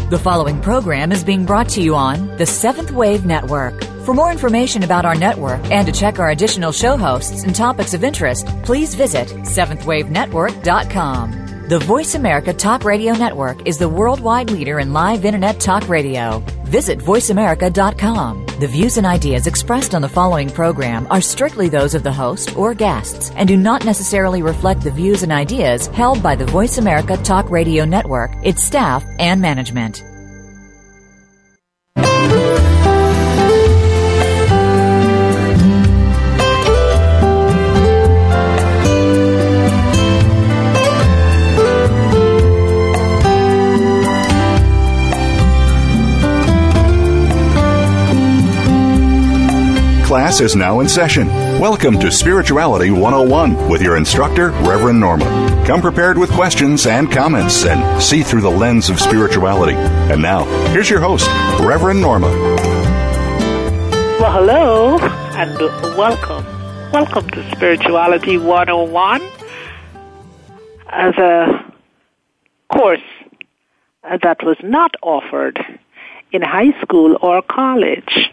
The following program is being brought to you on the Seventh Wave Network. For more information about our network and to check our additional show hosts and topics of interest, please visit seventhwavenetwork.com. The Voice America Talk Radio Network is the worldwide leader in live Internet talk radio. Visit voiceamerica.com. The views and ideas expressed on the following program are strictly those of the host or guests and do not necessarily reflect the views and ideas held by the Voice America Talk Radio Network, its staff, and management. Class is now in session. Welcome to Spirituality 101 with your instructor, Reverend Norma. Come prepared with questions and comments and see through the lens of spirituality. And now, here's your host, Reverend Norma. Well, hello and welcome. Welcome to Spirituality 101 as a course that was not offered in high school or college.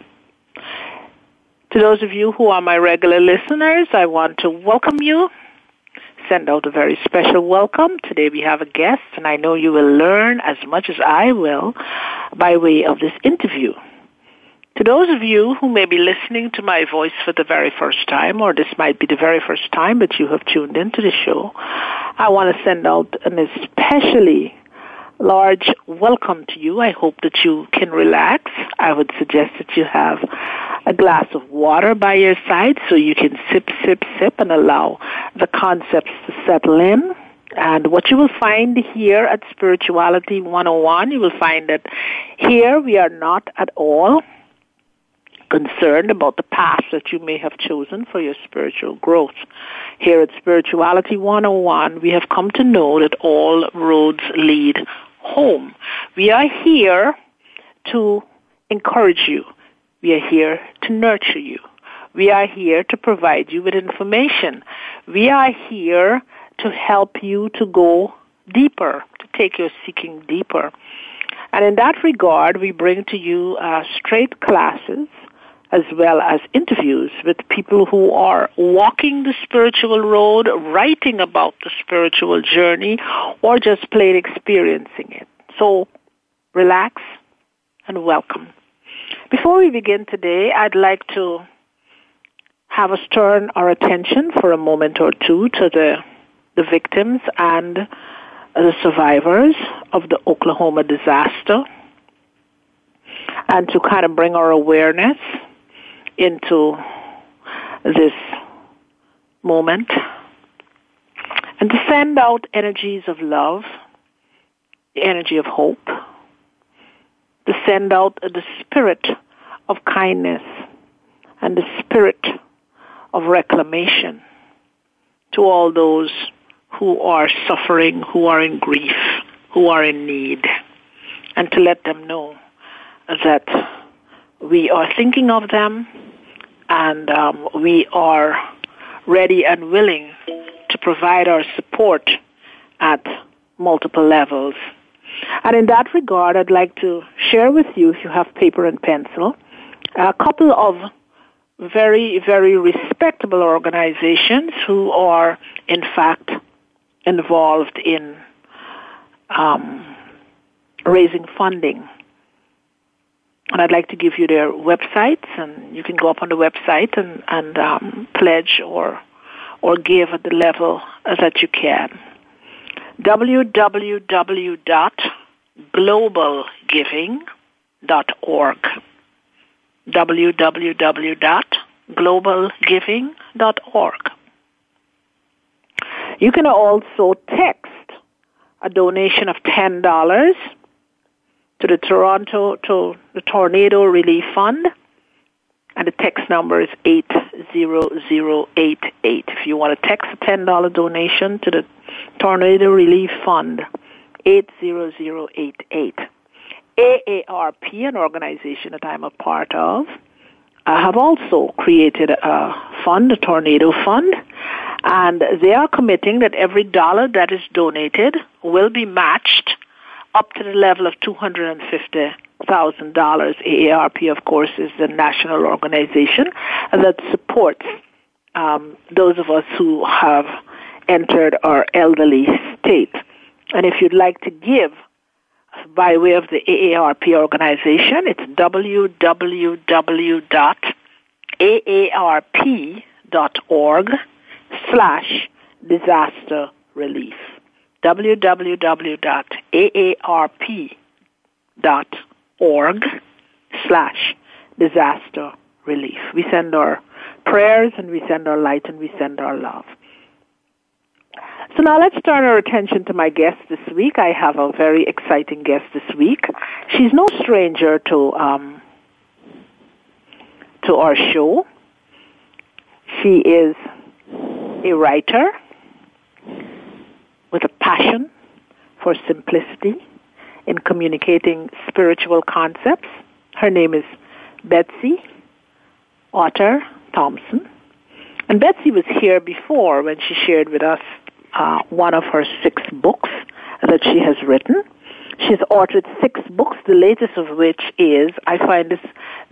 To those of you who are my regular listeners, I want to welcome you, send out a very special welcome. Today we have a guest, and I know you will learn as much as I will by way of this interview. To those of you who may be listening to my voice for the very first time, or this might be the very first time that you have tuned into the show, I want to send out an especially large welcome to you. I hope that you can relax. I would suggest that you have a glass of water by your side so you can sip, and allow the concepts to settle in. And what you will find here at Spirituality 101, you will find that here we are not at all concerned about the path that you may have chosen for your spiritual growth. Here at Spirituality 101, we have come to know that all roads lead home. We are here to encourage you. We are here to nurture you. We are here to provide you with information. We are here to help you to go deeper, to take your seeking deeper. And in that regard, we bring to you straight classes as well as interviews with people who are walking the spiritual road, writing about the spiritual journey, or just plain experiencing it. So relax and welcome. Before we begin today, I'd like to have us turn our attention for a moment or two to the victims and the survivors of the Oklahoma disaster, and to kind of bring our awareness into this moment, and to send out energies of love, the energy of hope, to send out the spirit of kindness and the spirit of reclamation to all those who are suffering, who are in grief, who are in need, and to let them know that we are thinking of them and we are ready and willing to provide our support at multiple levels. And in that regard, I'd like to share with you, if you have paper and pencil, a couple of very, very respectable organizations who are, in fact, involved in raising funding. And I'd like to give you their websites, and you can go up on the website and pledge or give at the level that you can. www.globalgiving.org. www.globalgiving.org. You can also text a donation of $10 to the Tornado Relief Fund, and the text number is 80088. If you want to text a $10 donation to the Tornado Relief Fund, 80088. AARP, an organization that I'm a part of, have also created a fund, a tornado fund, and they are committing that every dollar that is donated will be matched up to the level of $250,000. AARP, of course, is the national organization that supports those of us who have entered our elderly state. And if you'd like to give by way of the AARP organization, it's www.aarp.org/disaster relief. www.aarp.org/disaster relief. We send our prayers and we send our light and we send our love. So now let's turn our attention to my guest this week. I have a very exciting guest this week. She's no stranger to our show. She is a writer with a passion for simplicity in communicating spiritual concepts. Her name is Betsy Otter Thompson. And Betsy was here before when she shared with us one of her 6 books that she has written. She's authored 6 books, the latest of which is, I find this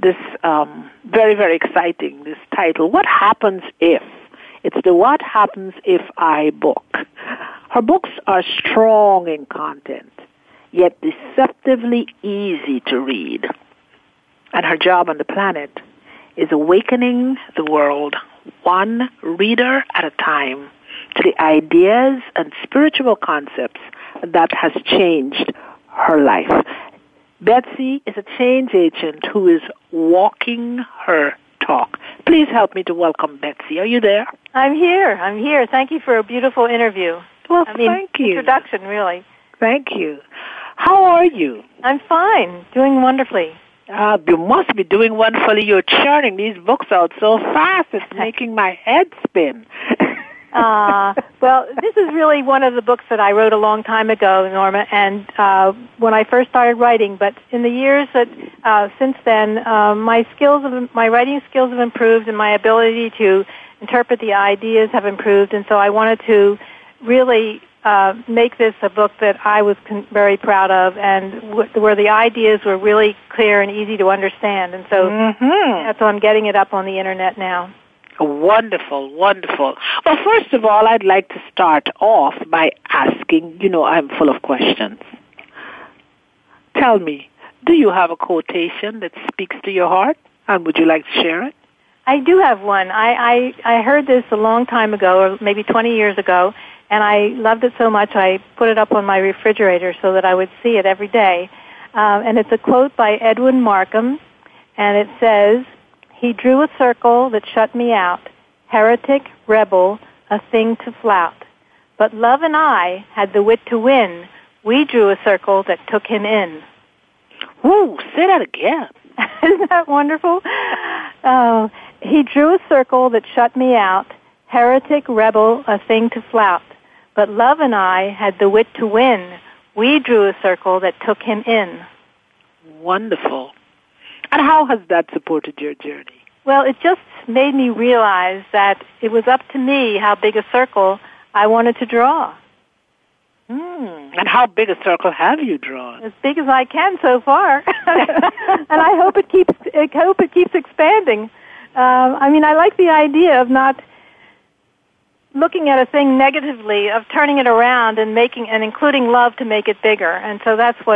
very, very exciting, this title, What Happens If? It's the What Happens If I book. Her books are strong in content, yet deceptively easy to read. And her job on the planet is awakening the world, one reader at a time, to the ideas and spiritual concepts that has changed her life. Betsy is a change agent who is walking her talk. Please help me to welcome Betsy. Are you there? I'm here. Thank you for a beautiful interview. Well, thank you. Introduction, really. Thank you. How are you? I'm fine. Doing wonderfully. You must be doing wonderfully. You're churning these books out so fast. It's making my head spin. Well, this is really one of the books that I wrote a long time ago, Norma, and when I first started writing. But in the years that since then, my writing skills have improved, and my ability to interpret the ideas have improved. And so I wanted to really make this a book that I was very proud of, and where the ideas were really clear and easy to understand. And so that's why I'm getting it up on the internet now. Wonderful, wonderful. Well, first of all, I'd like to start off by asking, I'm full of questions. Tell me, do you have a quotation that speaks to your heart, and would you like to share it? I do have one. I heard this a long time ago, or maybe 20 years ago, and I loved it so much I put it up on my refrigerator so that I would see it every day. And it's a quote by Edwin Markham, and it says, "He drew a circle that shut me out, heretic, rebel, a thing to flout. But love and I had the wit to win. We drew a circle that took him in." Ooh, say that again. Isn't that wonderful? Oh, he drew a circle that shut me out, heretic, rebel, a thing to flout. But love and I had the wit to win. We drew a circle that took him in. Wonderful. And how has that supported your journey? Well, it just made me realize that it was up to me how big a circle I wanted to draw. And how big a circle have you drawn? As big as I can so far, and I hope it keeps expanding. I like the idea of not looking at a thing negatively, of turning it around and including love to make it bigger. And so that's what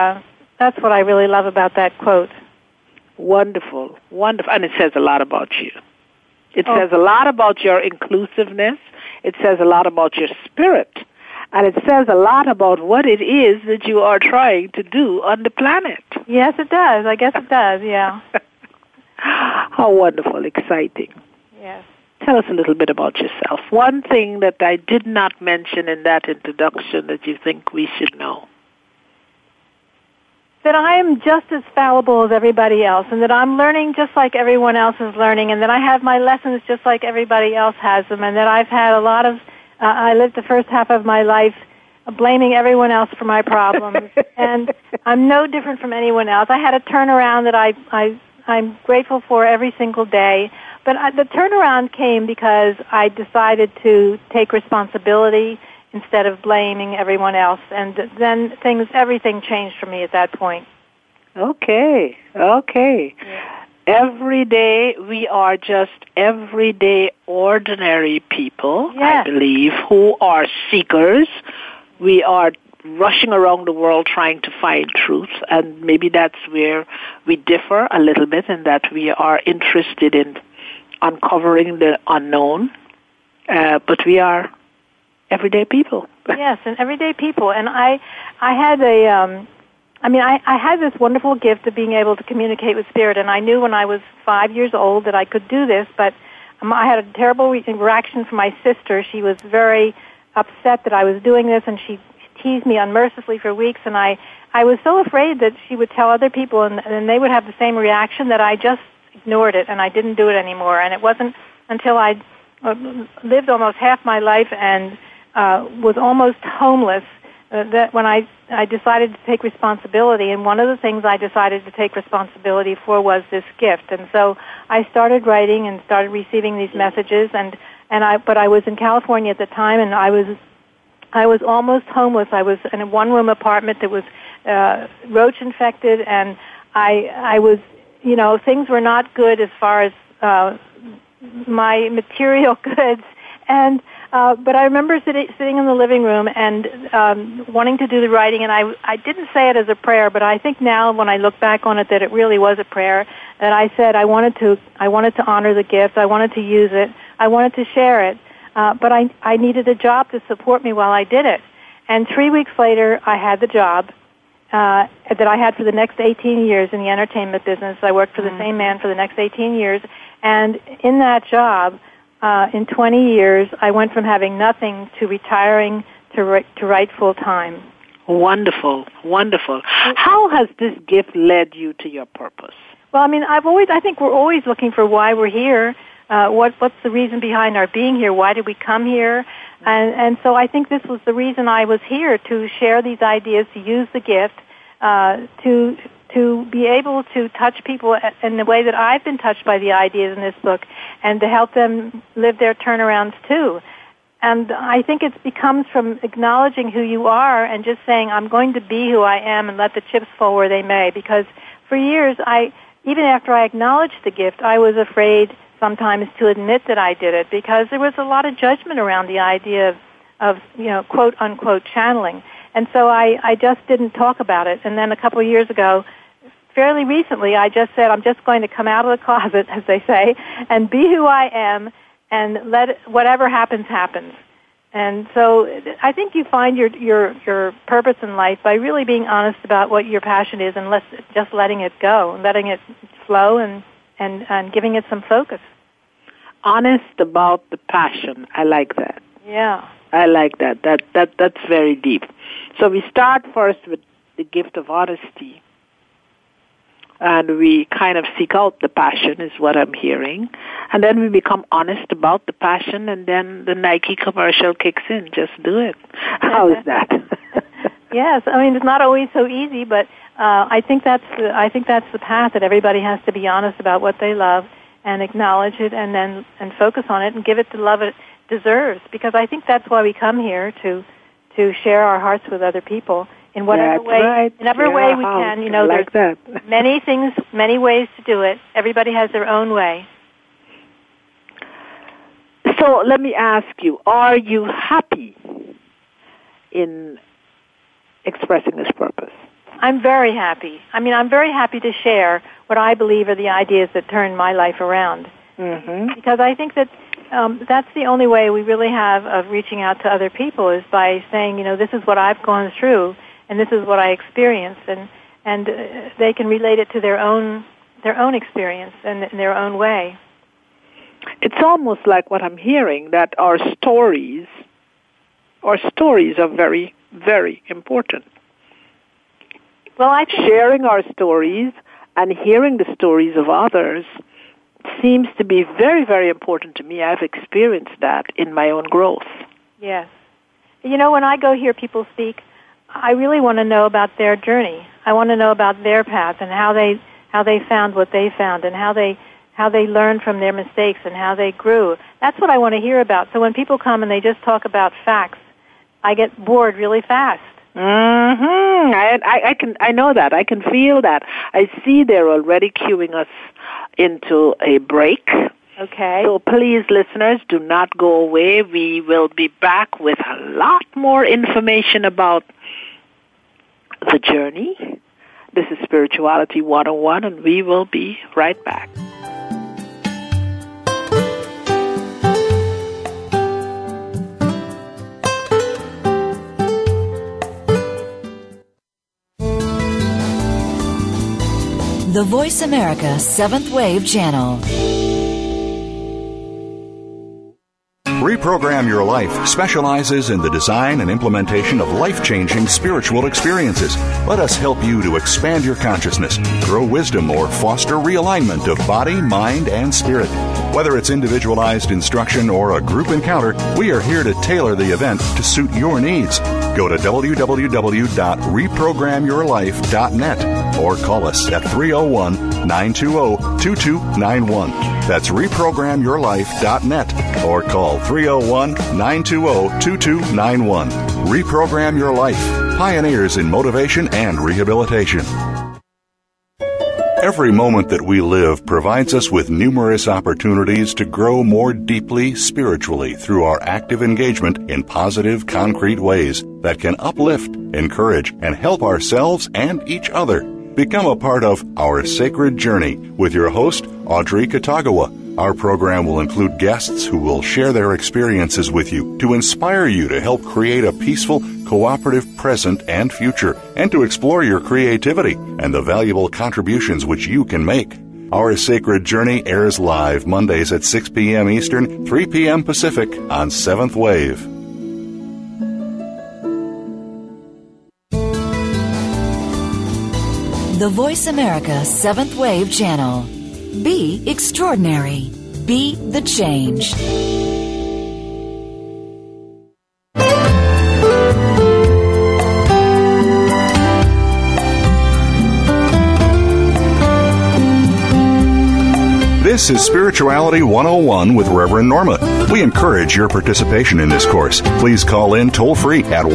I really love about that quote. Wonderful, wonderful. And it says a lot about you. It says a lot about your inclusiveness. It says a lot about your spirit. And it says a lot about what it is that you are trying to do on the planet. Yes, it does. I guess it does, yeah. How wonderful, exciting. Yes. Tell us a little bit about yourself. One thing that I did not mention in that introduction that you think we should know. That I am just as fallible as everybody else, and that I'm learning just like everyone else is learning, and that I have my lessons just like everybody else has them, and that I've had a lot of, I lived the first half of my life blaming everyone else for my problems, and I'm no different from anyone else. I had a turnaround that I'm grateful for every single day, but the turnaround came because I decided to take responsibility instead of blaming everyone else. And then everything changed for me at that point. Okay. Yeah. Every day we are just everyday, ordinary people, yes. I believe, who are seekers. We are rushing around the world trying to find truth, and maybe that's where we differ a little bit, in that we are interested in uncovering the unknown, but we are everyday people. Yes, and everyday people. And I had I had this wonderful gift of being able to communicate with spirit, and I knew when I was 5 years old that I could do this, but I had a terrible reaction from my sister. She was very upset that I was doing this, and she teased me unmercifully for weeks, and I was so afraid that she would tell other people and they would have the same reaction that I just ignored it, and I didn't do it anymore. And it wasn't until I lived almost half my life and was almost homeless that when I decided to take responsibility, and one of the things I decided to take responsibility for was this gift. And so I started writing and started receiving these messages, but I was in California at the time, and I was almost homeless. I was in a one-room apartment that was roach infected, and I was, things were not good as far as my material goods. And but I remember sitting in the living room and wanting to do the writing, and I didn't say it as a prayer, but I think now when I look back on it that it really was a prayer. That I said I wanted to honor the gift, I wanted to use it, I wanted to share it, but I needed a job to support me while I did it. And 3 weeks later, I had the job that I had for the next 18 years in the entertainment business. I worked for the same man for the next 18 years, and in that job, in 20 years, I went from having nothing to retiring to write full time. Wonderful, wonderful. How has this gift led you to your purpose? Well, I think we're always looking for why we're here. What's the reason behind our being here? Why did we come here? And so I think this was the reason I was here, to share these ideas, to use the gift, to be able to touch people in the way that I've been touched by the ideas in this book, and to help them live their turnarounds too. And I think it becomes from acknowledging who you are and just saying, I'm going to be who I am and let the chips fall where they may. Because for years, even after I acknowledged the gift, I was afraid sometimes to admit that I did it, because there was a lot of judgment around the idea of quote unquote channeling. And so I just didn't talk about it. And then a couple of years ago, fairly recently, I just said, I'm just going to come out of the closet, as they say, and be who I am, and let whatever happens, happens. And so I think you find your purpose in life by really being honest about what your passion is, and just letting it go, letting it flow, and giving it some focus. Honest about the passion. I like that. Yeah. I like that. That's very deep. So we start first with the gift of honesty, and we kind of seek out the passion, is what I'm hearing, and then we become honest about the passion, and then the Nike commercial kicks in. Just do it. How is that? Yes, it's not always so easy, but I think that's the path, that everybody has to be honest about what they love and acknowledge it, and focus on it and give it the love it deserves. Because I think that's why we come here, to share our hearts with other people in whatever way, right. in whatever way we can. Like there's that. many things, many ways to do it. Everybody has their own way. So let me ask you: are you happy in expressing this purpose? I'm very happy. I'm very happy to share what I believe are the ideas that turn my life around. Mm-hmm. Because I think that that's the only way we really have of reaching out to other people, is by saying, this is what I've gone through, and this is what I experienced, and they can relate it to their own experience and in their own way. It's almost like what I'm hearing, that our stories are very, very important. Well, I think sharing our stories and hearing the stories of others seems to be very, very important to me. I've experienced that in my own growth. Yes. When I go hear people speak, I really want to know about their journey. I want to know about their path, and how they found what they found, and how they learned from their mistakes, and how they grew. That's what I want to hear about. So when people come and they just talk about facts, I get bored really fast. I know that. I can feel that. I see they're already queuing us into a break. Okay. So please, listeners, do not go away. We will be back with a lot more information about the journey. This is Spirituality 101, and we will be right back. The Voice America 7th Wave Channel. Reprogram Your Life specializes in the design and implementation of life-changing spiritual experiences. Let us help you to expand your consciousness, grow wisdom, or foster realignment of body, mind, and spirit. Whether it's individualized instruction or a group encounter, we are here to tailor the event to suit your needs. Go to www.reprogramyourlife.net or call us at 301-920-2291. That's reprogramyourlife.net or call 301-920-2291. Reprogram Your Life. Pioneers in motivation and rehabilitation. Every moment that we live provides us with numerous opportunities to grow more deeply spiritually through our active engagement in positive, concrete ways that can uplift, encourage, and help ourselves and each other. Become a part of Our Sacred Journey with your host, Audrey Katagawa. Our program will include guests who will share their experiences with you to inspire you to help create a peaceful, cooperative present and future, and to explore your creativity and the valuable contributions which you can make. Our Sacred Journey airs live Mondays at 6 p.m. Eastern, 3 p.m. Pacific on 7th Wave. The Voice America 7th Wave Channel. Be extraordinary. Be the change. This is Spirituality 101 with Reverend Norma. We encourage your participation in this course. Please call in toll-free at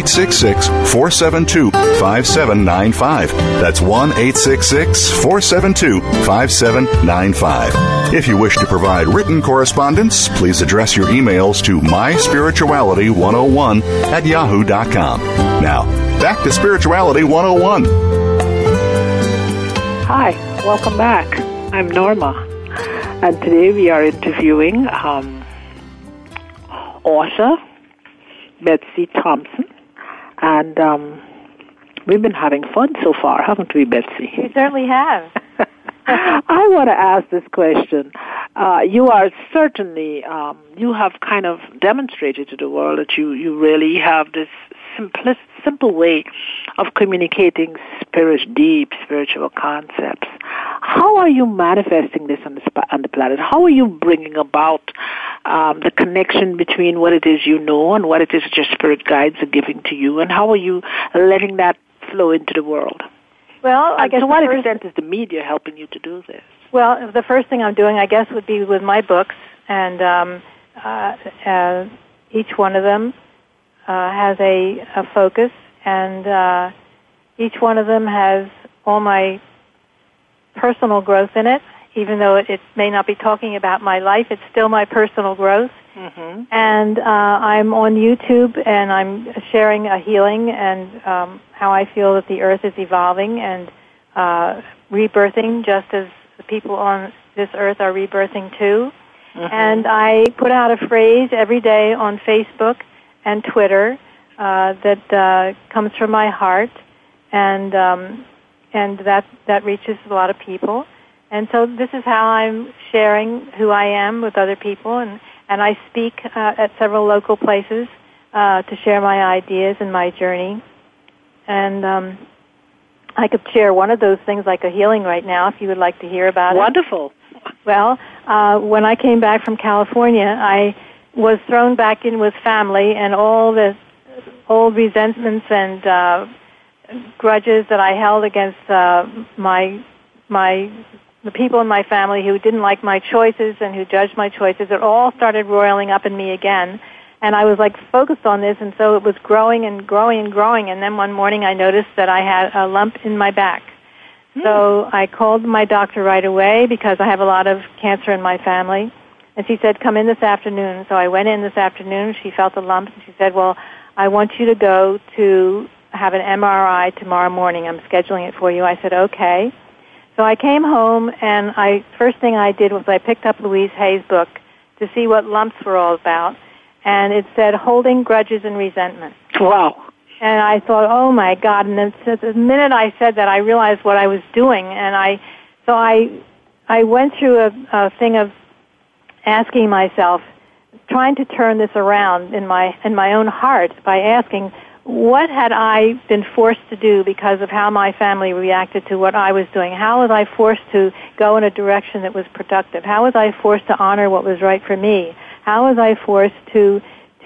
1-866-472-5795. That's 1-866-472-5795. If you wish to provide written correspondence, please address your emails to myspirituality101@yahoo.com. Now, back to Spirituality 101. Hi, welcome back. I'm Norma. And today we are interviewing author Betsy Thompson. And we've been having fun so far, haven't we, Betsy? You certainly have. I want to ask this question. You are certainly, you have kind of demonstrated to the world that you really have this simple way of communicating deep spiritual concepts. How are you manifesting this on the planet? How are you bringing about the connection between what it is you know and what it is that your spirit guides are giving to you? And how are you letting that flow into the world? Well, I guess to what extent is the media helping you to do this? Well, the first thing I'm doing, I guess, would be with my books, and each one of them has a focus, and each one of them has all my personal growth in it. Even though it may not be talking about my life, it's still my personal growth. Mm-hmm. And I'm on YouTube, and I'm sharing a healing and how I feel that the earth is evolving and rebirthing, just as the people on this earth are rebirthing too. Mm-hmm. And I put out a phrase every day on Facebook and Twitter that comes from my heart, and that reaches a lot of people. And so this is how I'm sharing who I am with other people, and I speak at several local places to share my ideas and my journey. And I could share one of those things, like a healing right now, if you would like to hear about it. Wonderful. Well, when I came back from California, I was thrown back in with family and all the old resentments and grudges that I held against the people in my family who didn't like my choices and who judged my choices. It all started roiling up in me again. And I was like focused on this, and so it was growing and growing and growing. And then one morning I noticed that I had a lump in my back. So I called my doctor right away because I have a lot of cancer in my family. And she said, come in this afternoon. So I went in this afternoon. She felt the lumps, and she said, well, I want you to go to have an MRI tomorrow morning. I'm scheduling it for you. I said, okay. So I came home, and first thing I did was I picked up Louise Hay's book to see what lumps were all about. And it said, Holding Grudges and Resentment. Wow. And I thought, oh my God! And then the minute I said that, I realized what I was doing, and I went through a thing of asking myself, trying to turn this around in my own heart by asking, what had I been forced to do because of how my family reacted to what I was doing? How was I forced to go in a direction that was productive? How was I forced to honor what was right for me? How was I forced to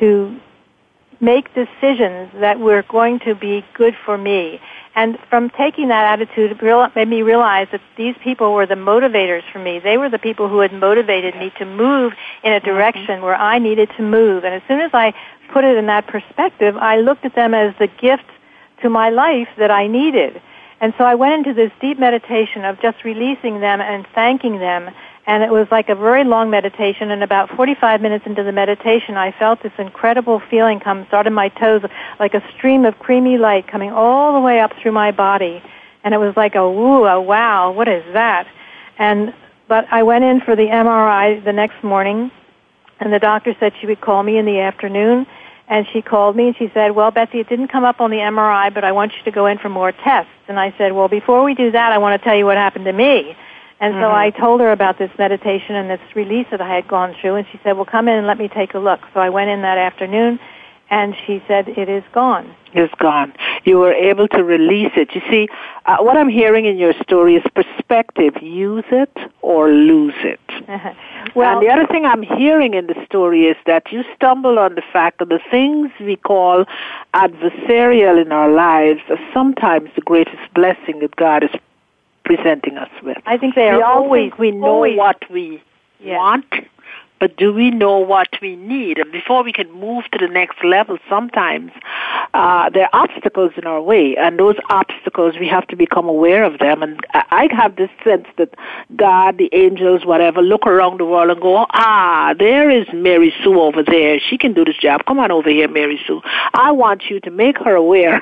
make decisions that were going to be good for me? And from taking that attitude, it made me realize that these people were the motivators for me. They were the people who had motivated me to move in a direction where I needed to move. And as soon as I put it in that perspective, I looked at them as the gift to my life that I needed. And so I went into this deep meditation of just releasing them and thanking them. And it was like a very long meditation, and about 45 minutes into the meditation, I felt this incredible feeling start in my toes, like a stream of creamy light coming all the way up through my body. And it was like a wow, what is that? But I went in for the MRI the next morning, and the doctor said she would call me in the afternoon. And she called me and she said, well, Betsy, it didn't come up on the MRI, but I want you to go in for more tests. And I said, well, before we do that, I want to tell you what happened to me. And so I told her about this meditation and this release that I had gone through, and she said, well, come in and let me take a look. So I went in that afternoon, and she said, it is gone. It's gone. You were able to release it. You see, what I'm hearing in your story is perspective. Use it or lose it. Well, and the other thing I'm hearing in the story is that you stumble on the fact that the things we call adversarial in our lives are sometimes the greatest blessing that God is presenting us with. I think they are always. We know what we want, but do we know what we need? And before we can move to the next level, sometimes there are obstacles in our way, and those obstacles, we have to become aware of them. And I have this sense that God, the angels, whatever, look around the world and go, there is Mary Sue over there. She can do this job. Come on over here, Mary Sue. I want you to make her aware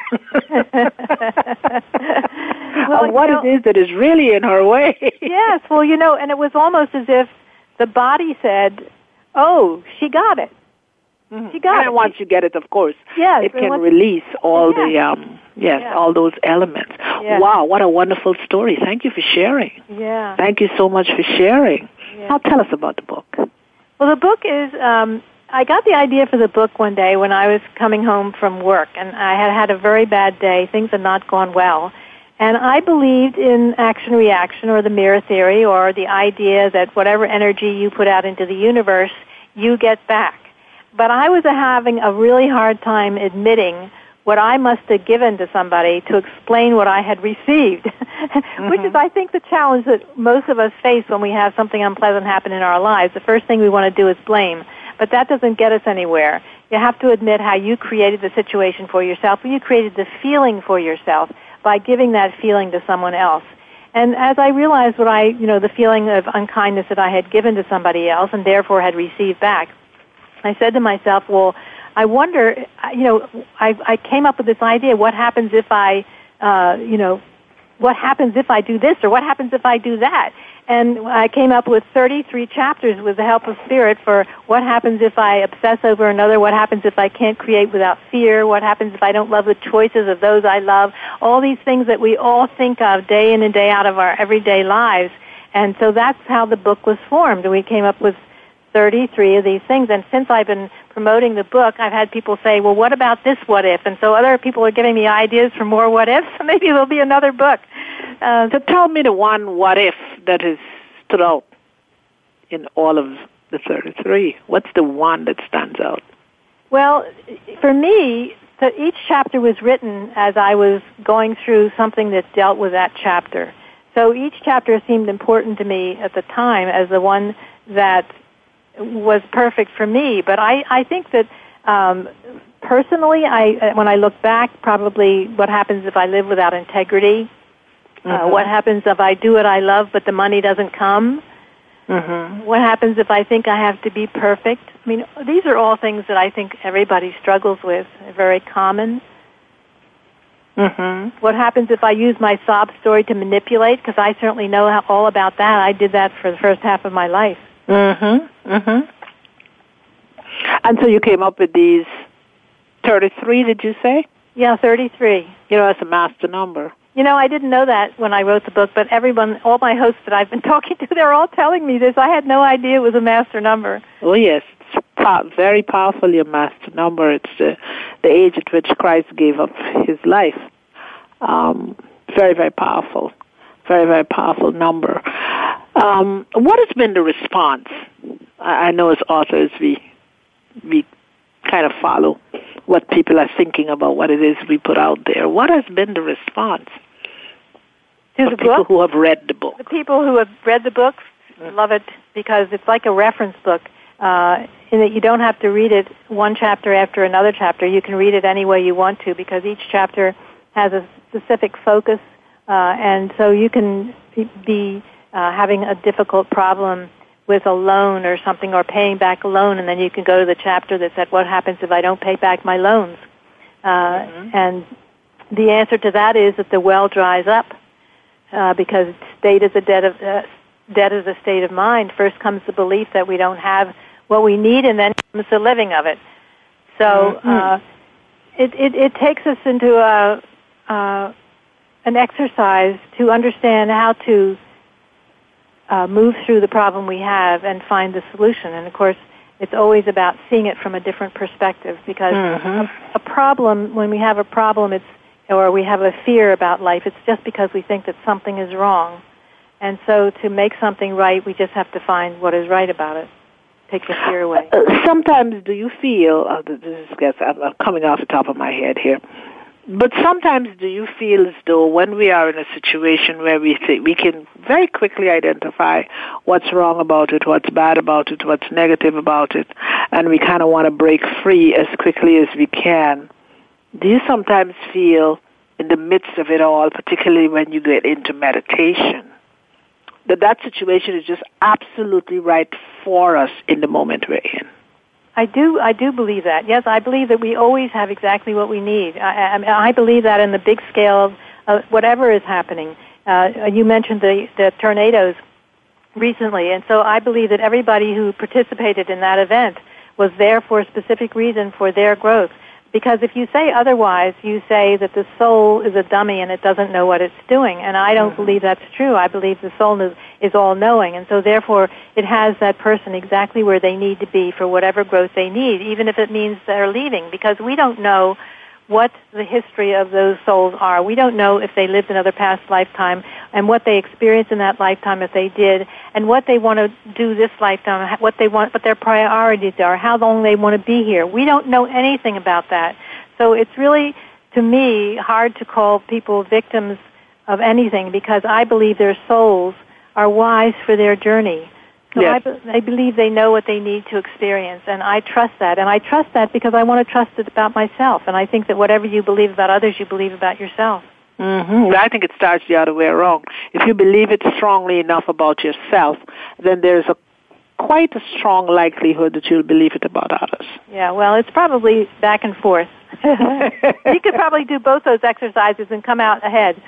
of what it is that is really in her way. Yes, well, and it was almost as if the body said, oh, she got it. Mm-hmm. She got it. And once you get it, of course, it can release all all those elements. Yes. Wow, what a wonderful story. Thank you for sharing. Yeah. Thank you so much for sharing. Yeah. Now tell us about the book. Well, the book is, I got the idea for the book one day when I was coming home from work, and I had had a very bad day. Things had not gone well. And I believed in action-reaction, or the mirror theory, or the idea that whatever energy you put out into the universe, you get back. But I was having a really hard time admitting what I must have given to somebody to explain what I had received, which is, I think, the challenge that most of us face when we have something unpleasant happen in our lives. The first thing we want to do is blame, but that doesn't get us anywhere. You have to admit how you created the situation for yourself, or you created the feeling for yourself by giving that feeling to someone else. And as I realized what the feeling of unkindness that I had given to somebody else and therefore had received back, I said to myself, well, I wonder, I came up with this idea, what happens if what happens if I do this, or what happens if I do that? And I came up with 33 chapters with the help of Spirit for what happens if I obsess over another, what happens if I can't create without fear, what happens if I don't love the choices of those I love, all these things that we all think of day in and day out of our everyday lives. And so that's how the book was formed. We came up with 33 of these things. And since I've been promoting the book, I've had people say, well, what about this what if? And so other people are giving me ideas for more what ifs. So maybe there'll be another book. So tell me the one what if that has stood out in all of the 33. What's the one that stands out? Well, for me, each chapter was written as I was going through something that dealt with that chapter. So each chapter seemed important to me at the time as the one that was perfect for me. But I think that Personally, when I look back, probably what happens if I live without integrity. What happens if I do what I love but the money doesn't come? What happens if I think I have to be perfect? I mean, these are all things that I think everybody struggles with. They're very common. What happens if I use my sob story to manipulate? Because I certainly know all about that. I did that for the first half of my life. And so you came up with these 33, did you say? Yeah, 33. That's a master number. I didn't know that when I wrote the book, but all my hosts that I've been talking to, they're all telling me this. I had no idea it was a master number. Oh, yes. It's very powerfully a master number. It's the age at which Christ gave up his life. Very, very powerful. Very, very powerful number. What has been the response? I know as authors we kind of follow what people are thinking about what it is we put out there. What has been the response to the people who have read the book? The people who have read the book love it because it's like a reference book in that you don't have to read it one chapter after another chapter. You can read it any way you want to because each chapter has a specific focus, and so you can be having a difficult problem with a loan or something, or paying back a loan, and then you can go to the chapter that said, what happens if I don't pay back my loans? And the answer to that is that the well dries up because debt is a state of mind. First comes the belief that we don't have what we need, and then comes the living of it. So it takes us into an exercise to understand how to move through the problem we have and find the solution. And, of course, it's always about seeing it from a different perspective because a problem, when we have a problem, or we have a fear about life, it's just because we think that something is wrong. And so to make something right, we just have to find what is right about it. Take the fear away. Sometimes do you feel, I'm coming off the top of my head here, but sometimes do you feel as though when we are in a situation where we think we can very quickly identify what's wrong about it, what's bad about it, what's negative about it, and we kind of want to break free as quickly as we can, do you sometimes feel in the midst of it all, particularly when you get into meditation, that situation is just absolutely right for us in the moment we're in? I do believe that. Yes, I believe that we always have exactly what we need. I believe that in the big scale of whatever is happening. You mentioned the tornadoes recently, and so I believe that everybody who participated in that event was there for a specific reason for their growth. Because if you say otherwise, you say that the soul is a dummy and it doesn't know what it's doing. And I don't believe that's true. I believe the soul is all-knowing. And so therefore, it has that person exactly where they need to be for whatever growth they need, even if it means they're leaving. Because we don't know what the history of those souls are. We don't know if they lived another past lifetime and what they experienced in that lifetime if they did, and what they want to do this lifetime, what their priorities are, how long they want to be here. We don't know anything about that. So it's really, to me, hard to call people victims of anything because I believe their souls are wise for their journey. So yes. I believe they know what they need to experience, and I trust that. And I trust that because I want to trust it about myself. And I think that whatever you believe about others, you believe about yourself. I think it starts the other way around. If you believe it strongly enough about yourself, then there's quite a strong likelihood that you'll believe it about others. Yeah, well, it's probably back and forth. You could probably do both those exercises and come out ahead.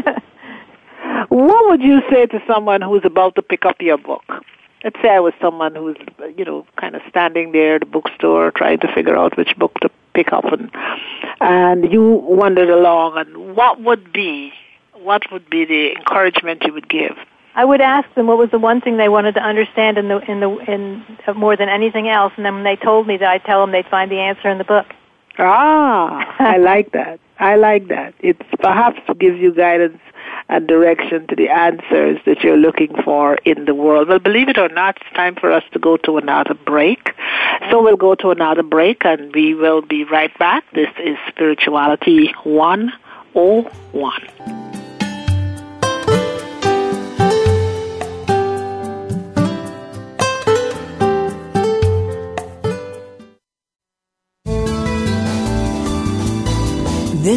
What would you say to someone who's about to pick up your book? Let's say I was someone who's, kind of standing there at the bookstore trying to figure out which book to pick up, and you wandered along, and what would be the encouragement you would give? I would ask them what was the one thing they wanted to understand in more than anything else, and then when they told me that, I'd tell them they'd find the answer in the book. I like that. It perhaps gives you guidance and direction to the answers that you're looking for in the world. Well, believe it or not, it's time for us to go to another break. So we'll go to another break, and we will be right back. This is Spirituality 101.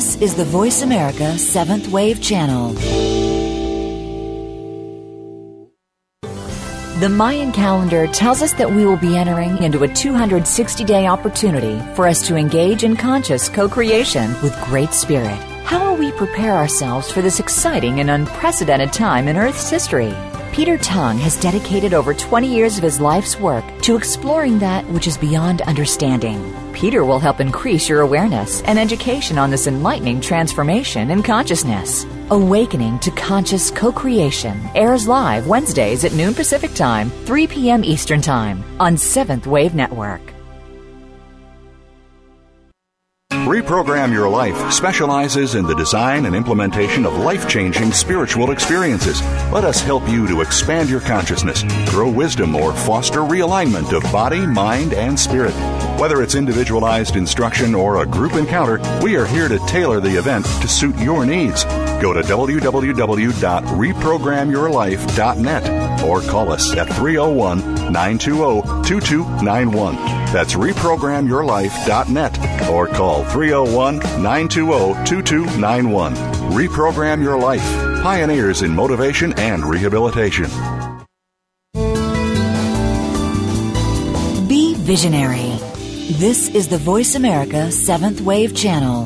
This is the Voice America 7th Wave Channel. The Mayan calendar tells us that we will be entering into a 260-day opportunity for us to engage in conscious co-creation with Great Spirit. How will we prepare ourselves for this exciting and unprecedented time in Earth's history? Peter Tung has dedicated over 20 years of his life's work to exploring that which is beyond understanding. Peter will help increase your awareness and education on this enlightening transformation in consciousness. Awakening to Conscious Co-Creation airs live Wednesdays at noon Pacific Time, 3 p.m. Eastern Time on 7th Wave Network. Reprogram Your Life specializes in the design and implementation of life-changing spiritual experiences. Let us help you to expand your consciousness, grow wisdom, or foster realignment of body, mind, and spirit. Whether it's individualized instruction or a group encounter, we are here to tailor the event to suit your needs. Go to www.reprogramyourlife.net or call us at 301-920-2291. That's reprogramyourlife.net or call 301-920-2291. Reprogram Your Life. Pioneers in motivation and rehabilitation. Be visionary. This is the Voice America 7th Wave Channel.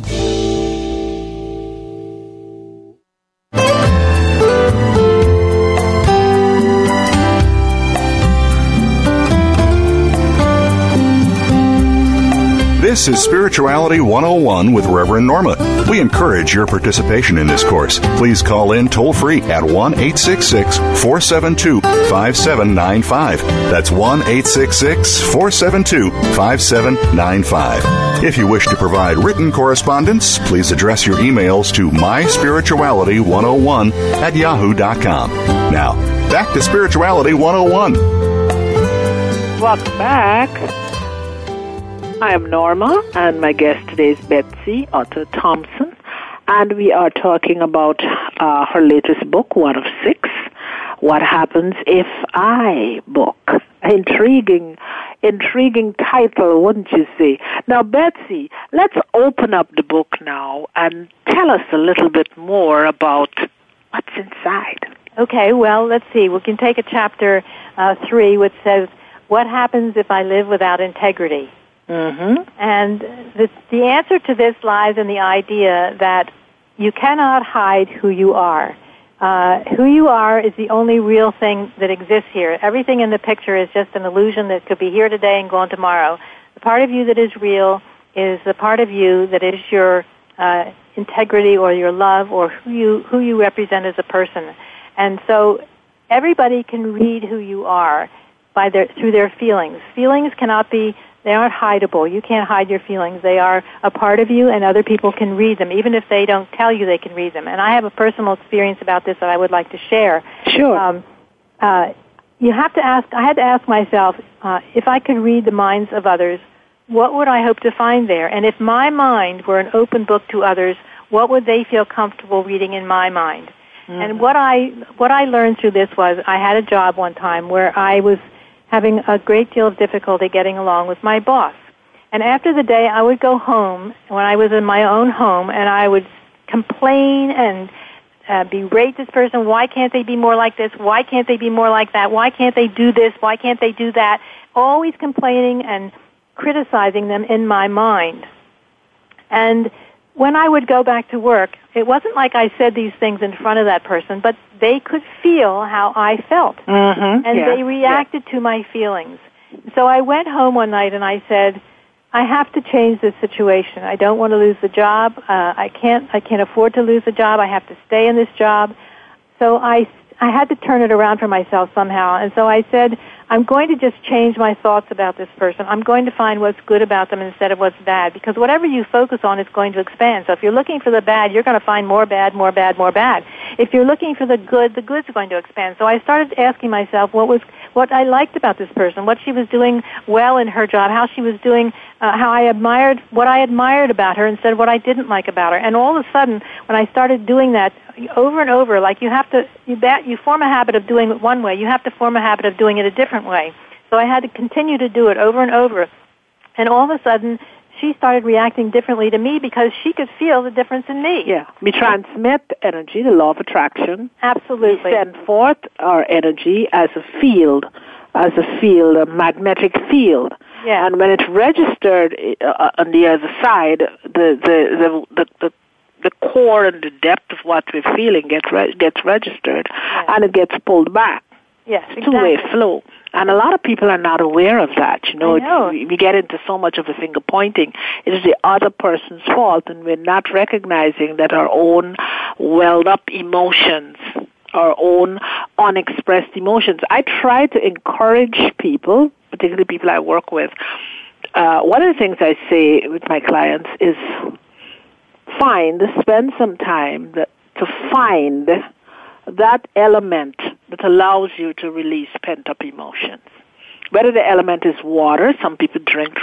This is Spirituality 101 with Reverend Norma. We encourage your participation in this course. Please call in toll-free at 1-866-472-5795. That's 1-866-472-5795. If you wish to provide written correspondence, please address your emails to myspirituality101@yahoo.com. Now, back to Spirituality 101. Welcome back. I am Norma, and my guest today is Betsy Otto Thompson, and we are talking about her latest book, One of Six, What Happens If I Book. Intriguing title, wouldn't you say? Now, Betsy, let's open up the book now and tell us a little bit more about what's inside. Okay, well, let's see. We can take a chapter 3, which says, What Happens If I Live Without Integrity? Mm-hmm. And the answer to this lies in the idea that you cannot hide who you are. Who you are is the only real thing that exists here. Everything in the picture is just an illusion that could be here today and gone tomorrow. The part of you that is real is the part of you that is your integrity or your love or who you represent as a person. And so everybody can read who you are through their feelings. Feelings they aren't hideable. You can't hide your feelings. They are a part of you, and other people can read them. Even if they don't tell you, they can read them. And I have a personal experience about this that I would like to share. Sure. I had to ask myself, if I could read the minds of others, what would I hope to find there? And if my mind were an open book to others, what would they feel comfortable reading in my mind? Mm-hmm. And what I learned through this was I had a job one time where I was having a great deal of difficulty getting along with my boss. And after the day, I would go home, when I was in my own home, and I would complain and berate this person. Why can't they be more like this? Why can't they be more like that? Why can't they do this? Why can't they do that? Always complaining and criticizing them in my mind. And when I would go back to work, it wasn't like I said these things in front of that person, but they could feel how I felt. Mm-hmm. And they reacted to my feelings. So I went home one night and I said, I have to change this situation. I don't want to lose the job. I can't afford to lose the job. I have to stay in this job. So I had to turn it around for myself somehow. And so I said, I'm going to just change my thoughts about this person. I'm going to find what's good about them instead of what's bad, because whatever you focus on is going to expand. So if you're looking for the bad, you're going to find more bad, more bad, more bad. If you're looking for the good's going to expand. So I started asking myself what I liked about this person, what she was doing well in her job, how she was doing, what I admired about her instead of what I didn't like about her. And all of a sudden, when I started doing that over and over, like you form a habit of doing it one way, you have to form a habit of doing it a different way. So I had to continue to do it over and over. And all of a sudden, she started reacting differently to me because she could feel the difference in me. Yeah. We transmit energy, the law of attraction. Absolutely. We send forth our energy as a field, a magnetic field. Yeah. And when it's registered on the other side, the core and the depth of what we're feeling gets registered, and it gets pulled back. Yes, exactly. Two-way flow. And a lot of people are not aware of that. I know. We get into so much of a finger pointing. It is the other person's fault, and we're not recognizing that our own welled up emotions, our own unexpressed emotions. I try to encourage people, particularly people I work with. One of the things I say with my clients is spend some time to find that element that allows you to release pent-up emotions. Whether the element is water, some people drink,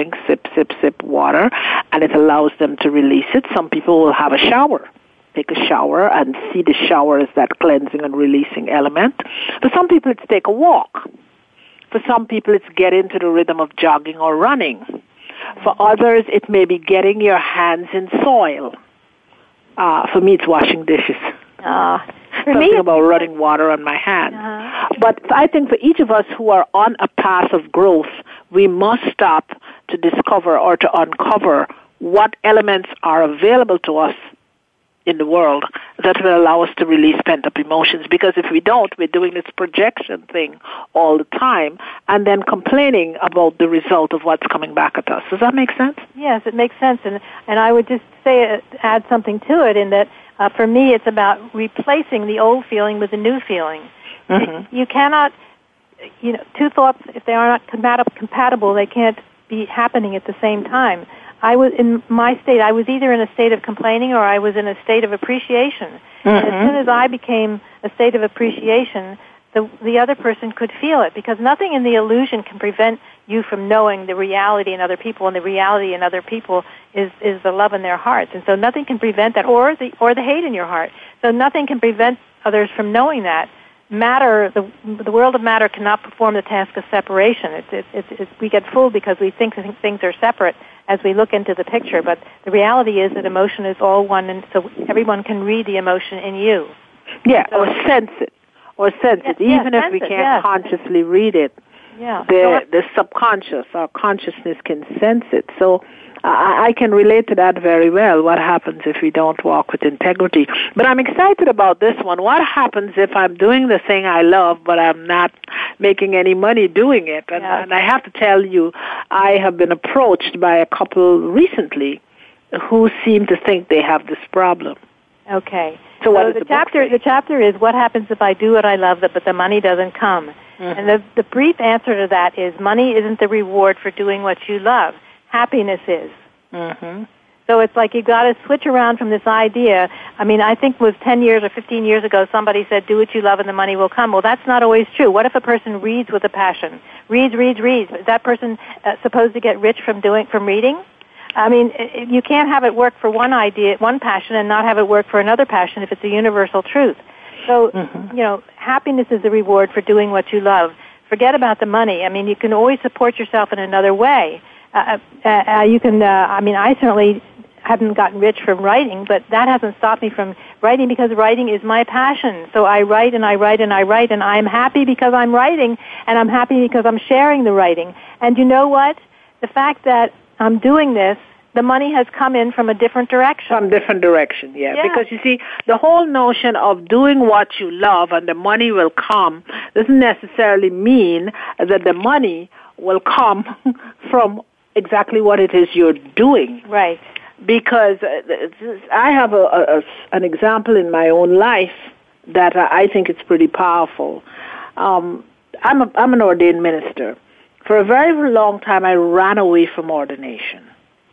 sip water, and it allows them to release it. Some people will have a shower, take a shower and see the shower as that cleansing and releasing element. For some people, it's take a walk. For some people, it's get into the rhythm of jogging or running. For others, it may be getting your hands in soil. For me, it's washing dishes. Something about running water on my hands. But I think for each of us who are on a path of growth, we must stop to discover or to uncover what elements are available to us in the world that will allow us to release pent-up emotions. Because if we don't, we're doing this projection thing all the time and then complaining about the result of what's coming back at us. Does that make sense? Yes, it makes sense. And I would just add something to it in that for me it's about replacing the old feeling with the new feeling. Mm-hmm. You cannot, two thoughts, if they are not compatible, they can't be happening at the same time. In my state, I was either in a state of complaining or I was in a state of appreciation. Mm-hmm. And as soon as I became a state of appreciation, the other person could feel it, because nothing in the illusion can prevent you from knowing the reality in other people, and the reality in other people is the love in their hearts. And so nothing can prevent that, or the hate in your heart. So nothing can prevent others from knowing that. Matter, the world of matter cannot perform the task of separation. We get fooled because we think things are separate as we look into the picture, but the reality is that emotion is all one, and so everyone can read the emotion in you. Yeah, so, or sense it. Even if we can't consciously read it. Yeah. The subconscious, our consciousness can sense it. So I can relate to that very well, what happens if we don't walk with integrity. But I'm excited about this one. What happens if I'm doing the thing I love, but I'm not making any money doing it? And I have to tell you, I have been approached by a couple recently who seem to think they have this problem. Okay. So the chapter is what happens if I do what I love, but the money doesn't come. Mm-hmm. And the brief answer to that is money isn't the reward for doing what you love. Happiness is. Mm-hmm. So it's like you've got to switch around from this idea. I mean, I think it was 10 years or 15 years ago somebody said, do what you love and the money will come. Well, that's not always true. What if a person reads with a passion? Reads. Is that person supposed to get rich from reading? I mean, you can't have it work for one idea, one passion, and not have it work for another passion if it's a universal truth. So, happiness is the reward for doing what you love. Forget about the money. I mean, you can always support yourself in another way. You can, I certainly haven't gotten rich from writing, but that hasn't stopped me from writing because writing is my passion. So I write and I write and I write, and I'm happy because I'm writing, and I'm happy because I'm sharing the writing. And you know what? The fact that I'm doing this, the money has come in from a different direction. From different direction, yeah. Because you see, the whole notion of doing what you love and the money will come doesn't necessarily mean that the money will come from exactly what it is you're doing. Right. Because I have an example in my own life that I think it's pretty powerful. I'm an ordained minister. For a very, very long time, I ran away from ordination.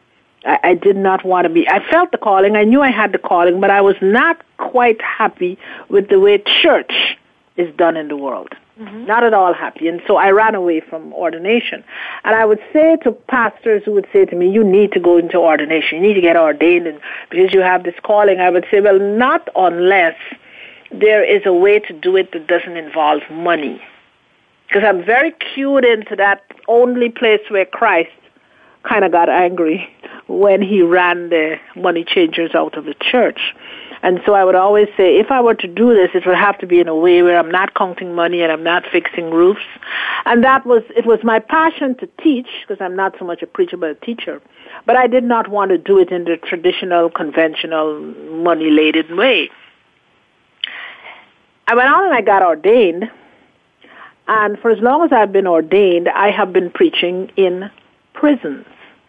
I did not want to be. I felt the calling. I knew I had the calling, but I was not quite happy with the way church is done in the world. Mm-hmm. Not at all happy. And so I ran away from ordination. And I would say to pastors who would say to me, you need to go into ordination. You need to get ordained and because you have this calling. I would say, well, not unless there is a way to do it that doesn't involve money. Because I'm very cued into that only place where Christ kind of got angry when he ran the money changers out of the church. And so I would always say, if I were to do this, it would have to be in a way where I'm not counting money and I'm not fixing roofs. And it was my passion to teach, because I'm not so much a preacher but a teacher. But I did not want to do it in the traditional, conventional, money-laden way. I went on and I got ordained. And for as long as I've been ordained, I have been preaching in prisons.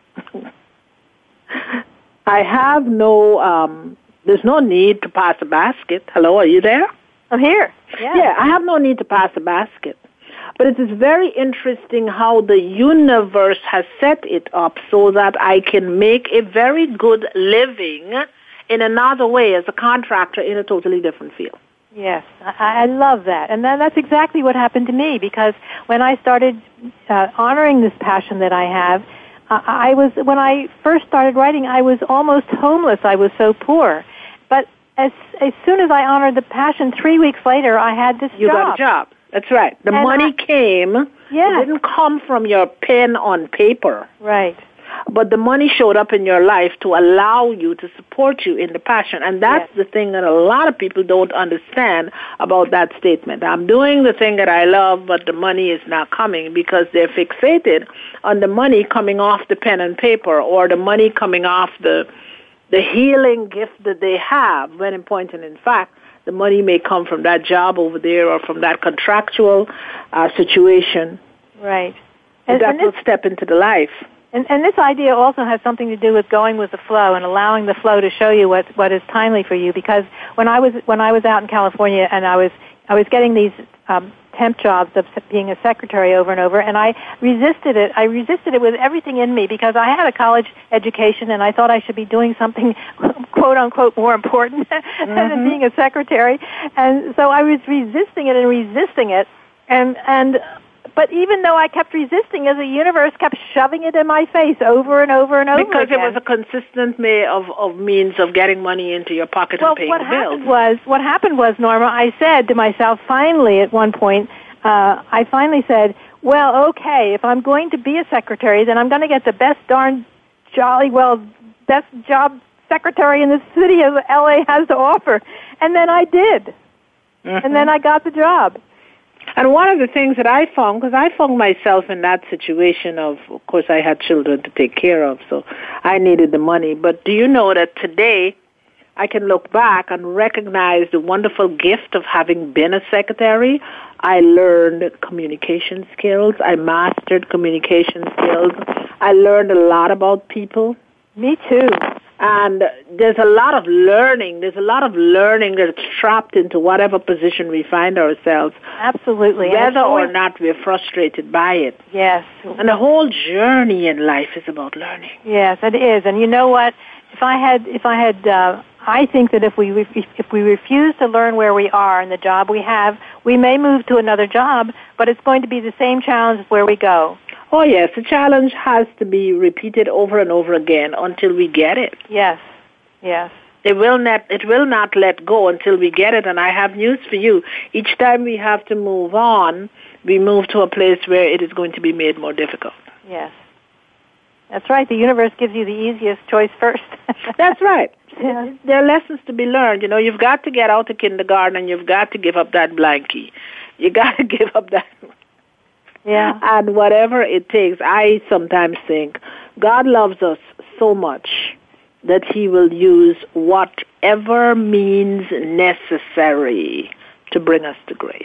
I have there's no need to pass a basket. Hello, are you there? I'm here. Yeah. Yeah, I have no need to pass a basket. But it is very interesting how the universe has set it up so that I can make a very good living in another way as a contractor in a totally different field. Yes, I love that. And that's exactly what happened to me, because when I started honoring this passion that I have, when I first started writing, I was almost homeless. I was so poor. But as soon as I honored the passion, 3 weeks later, I had this job. You got a job. That's right. The money came. Yes. It didn't come from your pen on paper. Right. But the money showed up in your life to allow you, to support you in the passion. And that's the thing that a lot of people don't understand about that statement. I'm doing the thing that I love, but the money is not coming, because they're fixated on the money coming off the pen and paper, or the money coming off the healing gift that they have, when in point and in fact, the money may come from that job over there or from that contractual situation. Right. That will step into the life. And this idea also has something to do with going with the flow and allowing the flow to show you what is timely for you. Because when I was out in California and I was getting these temp jobs of being a secretary over and over, and I resisted it. I resisted it with everything in me, because I had a college education and I thought I should be doing something quote unquote more important than being a secretary. And so I was resisting it, but even though I kept resisting it, the universe kept shoving it in my face over and over and over because again. It was a consistent way of means of getting money into your pocket and paying the bills. What happened was, Norma, I said to myself finally at one point, I finally said, well, okay, if I'm going to be a secretary, then I'm going to get the best best job secretary in the city of L.A. has to offer. And then I did. Mm-hmm. And then I got the job. And one of the things that I found, because I found myself in that situation of course, I had children to take care of, so I needed the money. But do you know that today I can look back and recognize the wonderful gift of having been a secretary? I learned communication skills. I mastered communication skills. I learned a lot about people. Me too. And there's a lot of learning. There's a lot of learning that's trapped into whatever position we find ourselves. Absolutely. Whether or not we're frustrated by it. Yes. And the whole journey in life is about learning. Yes, it is. And you know what? I think that if we refuse to learn where we are in the job we have, we may move to another job, but it's going to be the same challenge where we go. Oh, yes. The challenge has to be repeated over and over again until we get it. Yes. Yes. It will not let go until we get it. And I have news for you. Each time we have to move on, we move to a place where it is going to be made more difficult. Yes. That's right. The universe gives you the easiest choice first. That's right. Yeah. There are lessons to be learned. You know, you've got to get out of kindergarten and you've got to give up that blankie. You got to give up that. Yeah. And whatever it takes, I sometimes think God loves us so much that He will use whatever means necessary to bring us to grace.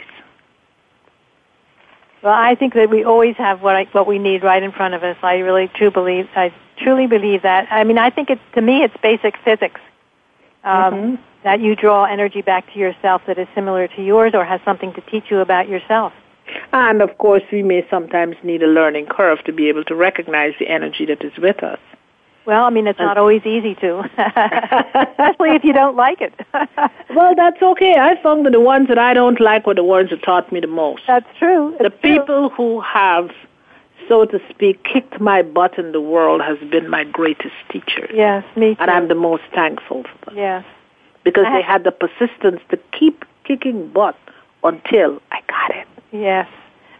Well, I think that we always have what we need right in front of us. I truly believe that. I mean, I think to me it's basic physics. That you draw energy back to yourself that is similar to yours or has something to teach you about yourself. And, of course, we may sometimes need a learning curve to be able to recognize the energy that is with us. Well, I mean, it's not always easy to, especially if you don't like it. Well, that's okay. I found that the ones that I don't like were the ones that taught me the most. That's true. The people who have, so to speak, kicked my butt in the world has been my greatest teachers. Yes, me too. And I'm the most thankful for them. Yes. Because they had the persistence to keep kicking butt until I got it. Yes.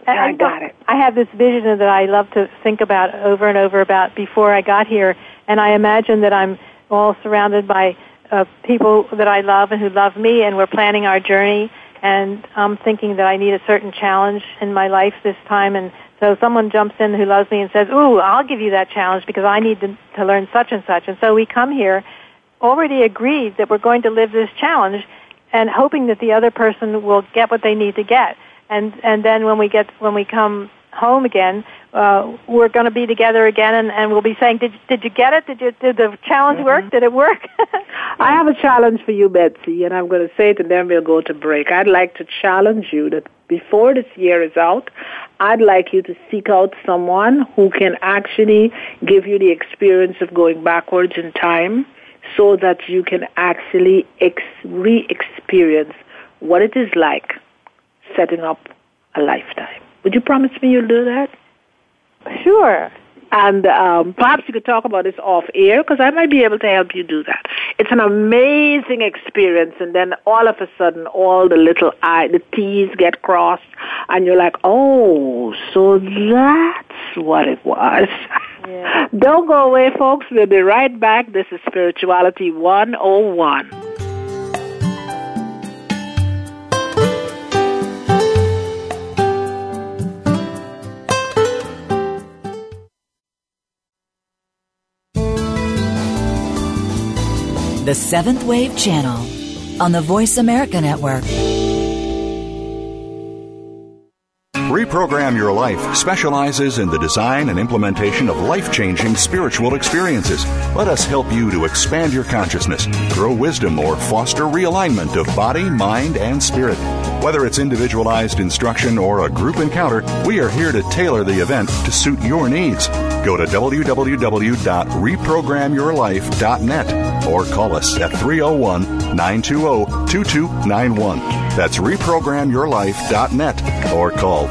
I got it. I have this vision that I love to think about over and over about before I got here, and I imagine that I'm all surrounded by people that I love and who love me, and we're planning our journey, and I'm thinking that I need a certain challenge in my life this time, and so someone jumps in who loves me and says, ooh, I'll give you that challenge because I need to learn such and such. And so we come here already agreed that we're going to live this challenge and hoping that the other person will get what they need to get. And then when we come home again, we're going to be together again, and we'll be saying, did you get it? Did the challenge work? Did it work? I have a challenge for you, Betsy, and I'm going to say it, and then we'll go to break. I'd like to challenge you that before this year is out, I'd like you to seek out someone who can actually give you the experience of going backwards in time so that you can actually re-experience what it is like setting up a lifetime. Would you promise me you'll do that? Sure. And perhaps you could talk about this off air because I might be able to help you do that. It's an amazing experience, and then all of a sudden, all the T's get crossed, and you're like, oh, so that's what it was. Yeah. Don't go away, folks. We'll be right back. This is Spirituality 101. The Seventh Wave Channel on the Voice America Network. Reprogram Your Life specializes in the design and implementation of life-changing spiritual experiences. Let us help you to expand your consciousness, grow wisdom, or foster realignment of body, mind, and spirit. Whether it's individualized instruction or a group encounter, we are here to tailor the event to suit your needs. Go to www.reprogramyourlife.net or call us at 301-920-2291. That's reprogramyourlife.net or call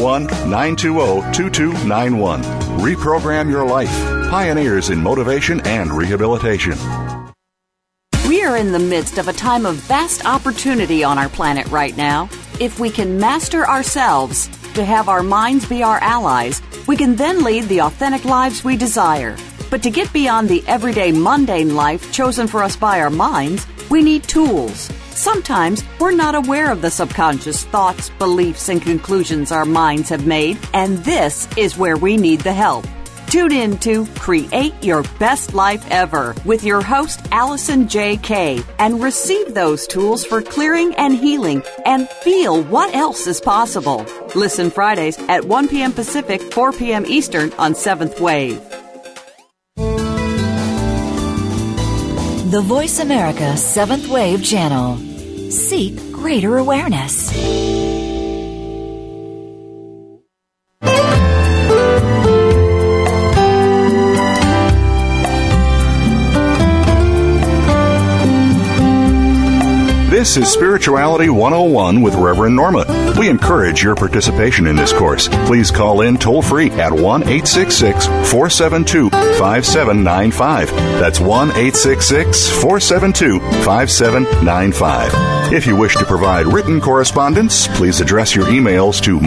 301-920-2291. Reprogram Your Life. Pioneers in motivation and rehabilitation. We are in the midst of a time of vast opportunity on our planet right now. If we can master ourselves, to have our minds be our allies, we can then lead the authentic lives we desire. But to get beyond the everyday mundane life chosen for us by our minds, we need tools. Sometimes we're not aware of the subconscious thoughts, beliefs, and conclusions our minds have made, and this is where we need the help. Tune in to Create Your Best Life Ever with your host, Allison J. Kay, and receive those tools for clearing and healing and feel what else is possible. Listen Fridays at 1 p.m. Pacific, 4 p.m. Eastern on 7th Wave. The Voice America 7th Wave Channel. Seek greater awareness. This is Spirituality 101 with Reverend Norma. We encourage your participation in this course. Please call in toll-free at 1-866-472-5795. That's 1-866-472-5795. If you wish to provide written correspondence, please address your emails to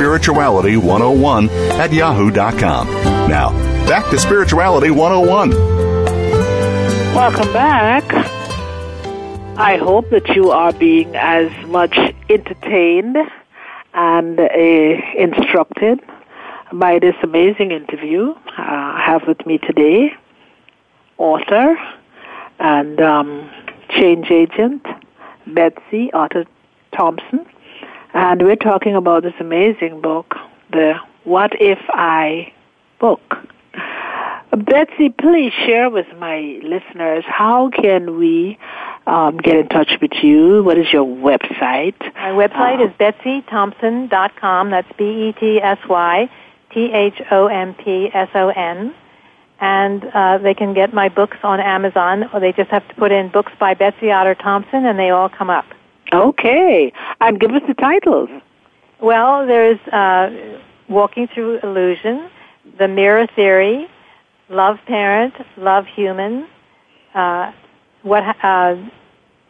myspirituality101@yahoo.com. Now, back to Spirituality 101. Welcome back. I hope that you are being as much entertained and instructed by this amazing interview I have with me today, author and change agent, Betsy Otter Thompson. And we're talking about this amazing book, the What If I book. Betsy, please share with my listeners, how can we get in touch with you? What is your website? My website is betsythompson.com. That's BetsyThompson. And they can get my books on Amazon, or they just have to put in books by Betsy Otter Thompson, and they all come up. Okay. And give us the titles. Well, there's Walking Through Illusion, The Mirror Theory, Love Parent, Love Human,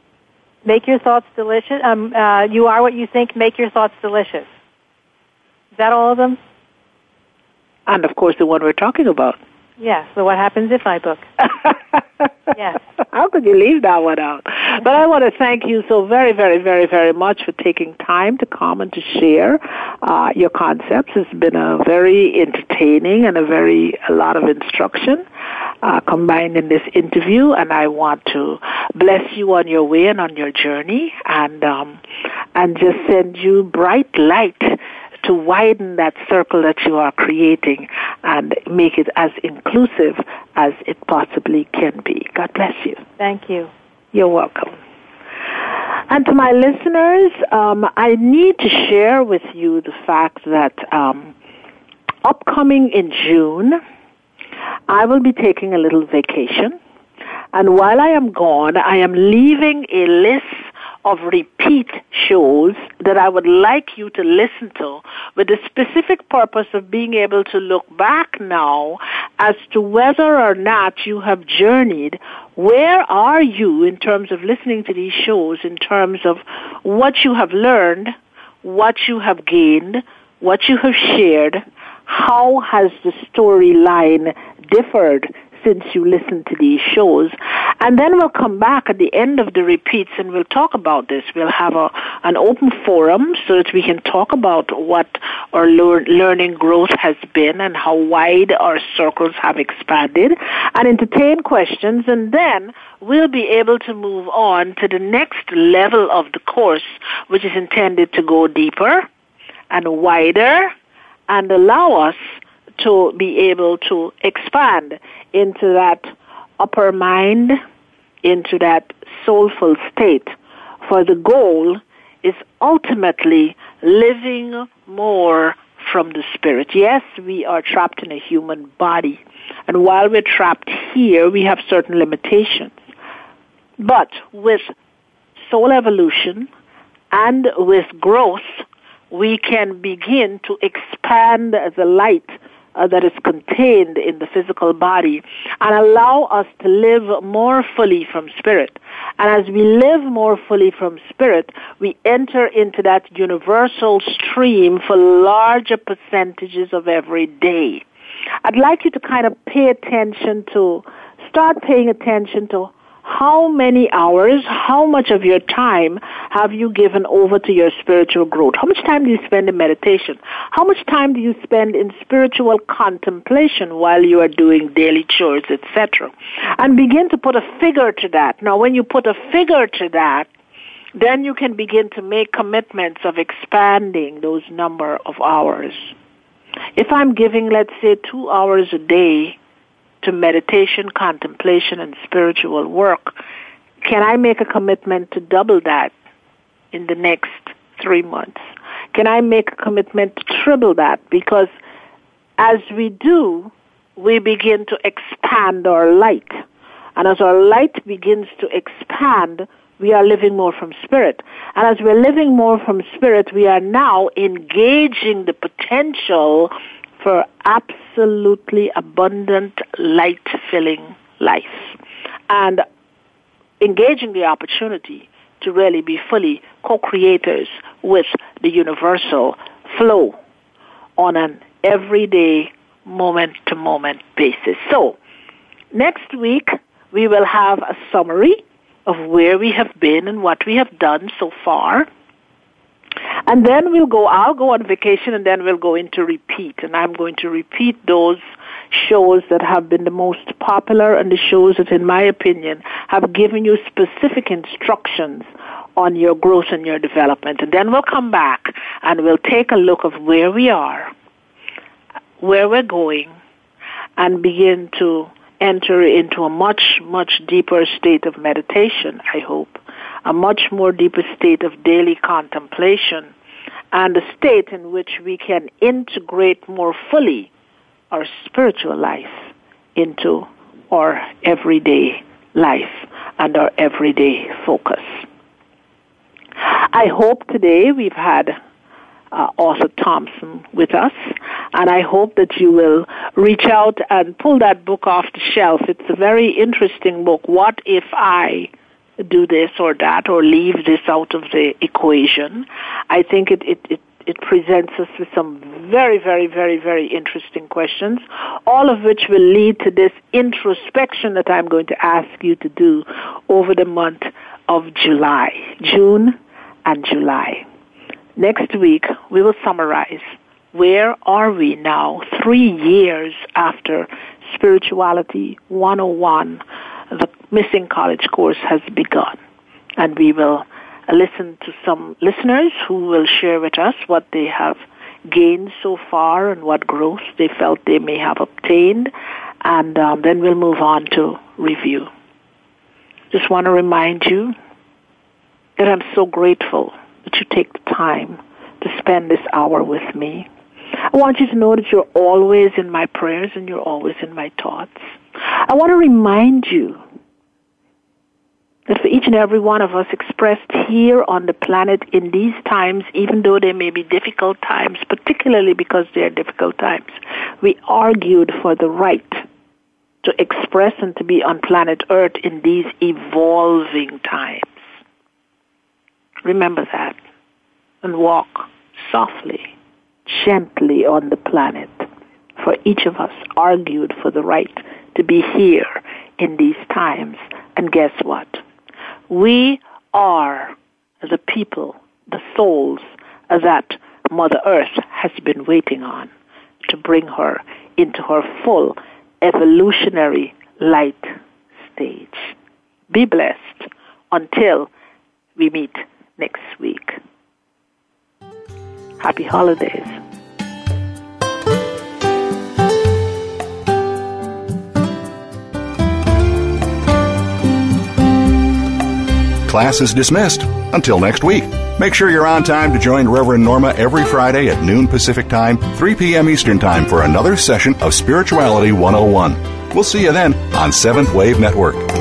Make Your Thoughts Delicious. You Are What You Think, Make Your Thoughts Delicious. that all of them? And, of course, the one we're talking about. Yeah, so what happens if I book? Yes. How could you leave that one out? But I want to thank you so very, very, very, very much for taking time to come and to share your concepts. It's been a very entertaining and a lot of instruction combined in this interview, and I want to bless you on your way and on your journey, and just send you bright light to widen that circle that you are creating and make it as inclusive as it possibly can be. God bless you. Thank you. You're welcome. And to my listeners, I need to share with you the fact that upcoming in June, I will be taking a little vacation. And while I am gone, I am leaving a list of repeat shows that I would like you to listen to with the specific purpose of being able to look back now as to whether or not you have journeyed. Where are you in terms of listening to these shows, in terms of what you have learned, what you have gained, what you have shared? How has the storyline differed since you listened to these shows? And then we'll come back at the end of the repeats and we'll talk about this. We'll have an open forum so that we can talk about what our learning growth has been and how wide our circles have expanded, and entertain questions, and then we'll be able to move on to the next level of the course, which is intended to go deeper and wider and allow us to be able to expand into that upper mind, into that soulful state. For the goal is ultimately living more from the spirit. Yes, we are trapped in a human body, and while we're trapped here, we have certain limitations. But with soul evolution and with growth, we can begin to expand the light that is contained in the physical body and allow us to live more fully from spirit. And as we live more fully from spirit, we enter into that universal stream for larger percentages of every day. I'd like you to kind of start paying attention to how many hours, how much of your time have you given over to your spiritual growth? How much time do you spend in meditation? How much time do you spend in spiritual contemplation while you are doing daily chores, etc.? And begin to put a figure to that. Now, when you put a figure to that, then you can begin to make commitments of expanding those number of hours. If I'm giving, let's say, 2 hours a day to meditation, contemplation, and spiritual work, can I make a commitment to double that in the next 3 months? Can I make a commitment to triple that? Because as we do, we begin to expand our light. And as our light begins to expand, we are living more from spirit. And as we're living more from spirit, we are now engaging the potential for absolutely abundant, light-filling life, and engaging the opportunity to really be fully co-creators with the universal flow on an everyday, moment-to-moment basis. So, next week, we will have a summary of where we have been and what we have done so far. And then I'll go on vacation, and then we'll go into repeat. And I'm going to repeat those shows that have been the most popular and the shows that, in my opinion, have given you specific instructions on your growth and your development. And then we'll come back and we'll take a look of where we are, where we're going, and begin to enter into a much, much deeper state of meditation, I hope, a much more deeper state of daily contemplation, and a state in which we can integrate more fully our spiritual life into our everyday life and our everyday focus. I hope today we've had Arthur Thompson with us, and I hope that you will reach out and pull that book off the shelf. It's a very interesting book. What if I do this or that, or leave this out of the equation? I think it presents us with some very, very, very, very interesting questions, all of which will lead to this introspection that I'm going to ask you to do over the month of July, June and July. Next week, we will summarize where are we now 3 years after Spirituality 101, the Missing College course has begun. And we will listen to some listeners who will share with us what they have gained so far and what growth they felt they may have obtained. And then we'll move on to review. Just want to remind you that I'm so grateful that you take the time to spend this hour with me. I want you to know that you're always in my prayers and you're always in my thoughts. I want to remind you that for each and every one of us expressed here on the planet in these times, even though they may be difficult times, particularly because they are difficult times, we argued for the right to express and to be on planet Earth in these evolving times. Remember that and walk softly, gently on the planet. For each of us argued for the right to be here in these times. And guess what? We are the people, the souls that Mother Earth has been waiting on to bring her into her full evolutionary light stage. Be blessed until we meet next week. Happy holidays. Class is dismissed. Until next week. Make sure you're on time to join Reverend Norma every Friday at noon Pacific Time, 3 p.m. Eastern Time for another session of Spirituality 101. We'll see you then on Seventh Wave Network.